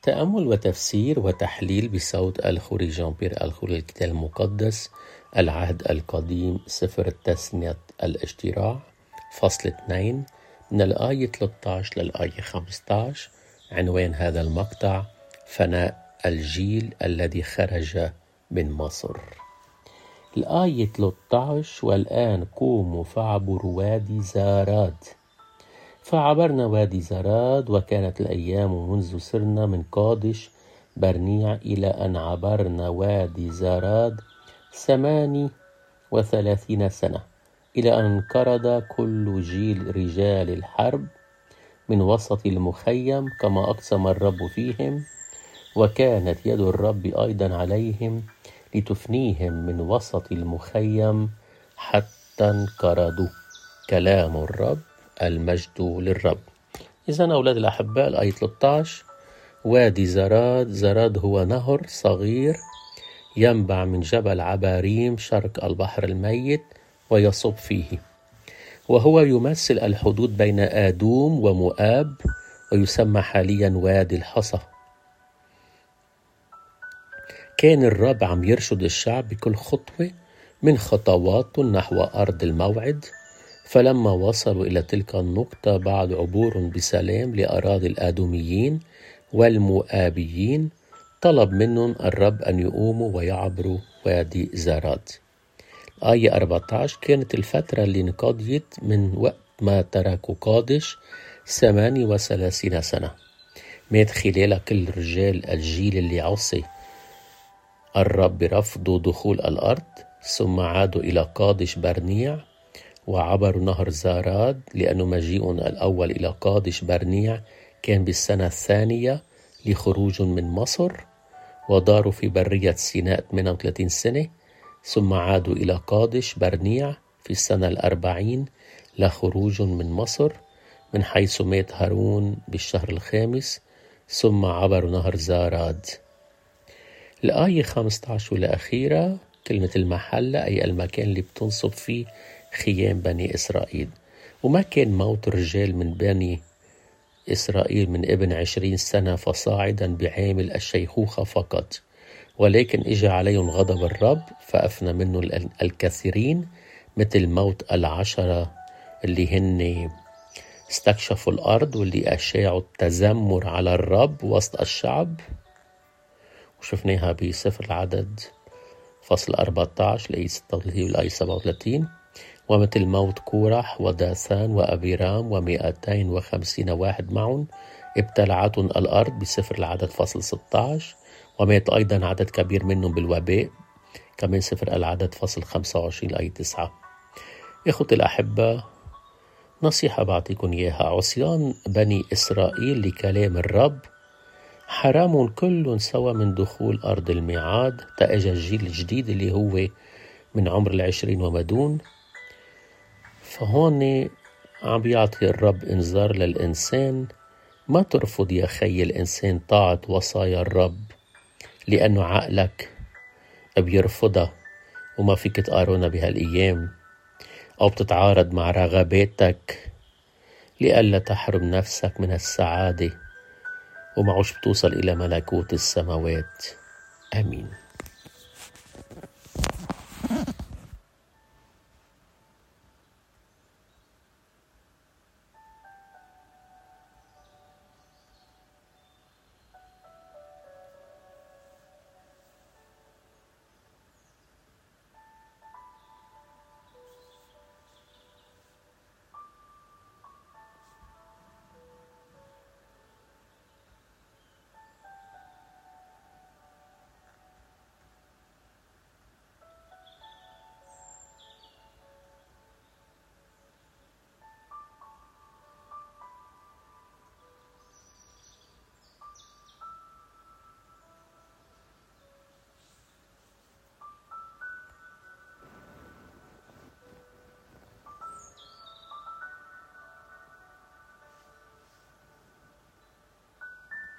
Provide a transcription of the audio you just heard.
تأمل وتفسير وتحليل بصوت الخوري جان بيير الخوري الكتاب المقدس العهد القديم سفر التثنية الاشتراع فصل 2 من الآية 13 للآية 15. عنوان هذا المقطع: فناء الجيل الذي خرج من مصر. الآية 13: والآن قوموا فاعبروا وادي زاراد. فعبرنا وادي زراد، وكانت الأيام منذ سرنا من قادش برنيع إلى أن عبرنا وادي زراد 38 سنة، إلى أن انقرض كل جيل رجال الحرب من وسط المخيم كما أقسم الرب فيهم، وكانت يد الرب أيضا عليهم لتفنيهم من وسط المخيم حتى انقرضوا. كلام الرب، المجد للرب. إذن أولاد الأحباء، الآية 13: وادي زراد. زراد هو نهر صغير ينبع من جبل عباريم شرق البحر الميت ويصب فيه، وهو يمثل الحدود بين آدوم ومؤاب، ويسمى حاليا وادي الحصى. كان الرب عم يرشد الشعب بكل خطوة من خطواته نحو أرض الموعد، فلما وصلوا إلى تلك النقطة بعد عبور بسلام لأراضي الآدوميين والمؤابيين، طلب منهم الرب أن يقوموا ويعبروا وادي زراد. آية 14: كانت الفترة اللي انقضيت من وقت ما تركوا قادش 38 سنة، مات خلالها كل رجال الجيل اللي عصي الرب رفضوا دخول الأرض، ثم عادوا إلى قادش برنيع وعبروا نهر زاراد، لأنه مجيئهم الأول إلى قادش برنيع كان بالسنة الثانية لخروج من مصر، وداروا في برية سيناء 38 سنة، ثم عادوا إلى قادش برنيع في السنة 40 لخروج من مصر، من حيث مات هارون بالشهر 5، ثم عبروا نهر زاراد. الآية 15 والأخيرة: كلمة المحلة أي المكان اللي بتنصب فيه خيام بني إسرائيل. وما كان موت رجال من بني إسرائيل من ابن 20 سنة فصاعدا بعامل الشيخوخة فقط، ولكن إجى عليهم غضب الرب فأفنى منه الكثيرين، مثل موت 10 اللي هن استكشفوا الأرض واللي أشاعوا التذمر على الرب وسط الشعب، وشفناها بسفر العدد فصل 14 الآية 36 والآية 37. ومثل موت كورح وداثان وأبيرام و250 واحد معهم ابتلعتهم الأرض بسفر العدد فصل 16. ومات أيضا عدد كبير منهم بالوباء، كمان سفر العدد فصل 25 الآية 9. إخوتي الأحبة، نصيحة بعطيكم إياها: عصيان بني إسرائيل لكلام الرب حرام كل سوا من دخول أرض الميعاد. تأجى الجيل الجديد اللي هو من عمر 20 وما دون، فهون عم بيعطي الرب إنذار للإنسان: ما ترفض يا خي الإنسان طاعة وصايا الرب، لأنه عقلك بيرفضها وما فيك تقارنها بهالأيام، أو بتتعارض مع رغباتك لئلا تحرم نفسك من السعادة ومعوش بتوصل إلى ملكوت السماوات. آمين.